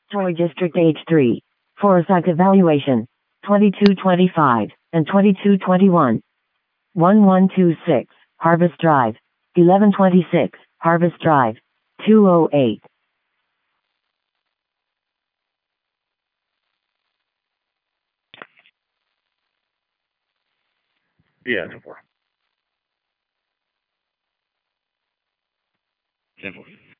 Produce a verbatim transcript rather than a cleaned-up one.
Troy District H three. For site evaluation. twenty-two twenty-five and twenty-two twenty-one. eleven twenty-six, Harvest Drive. eleven twenty-six, Harvest Drive. two oh eight. Yeah, ten four. ten four.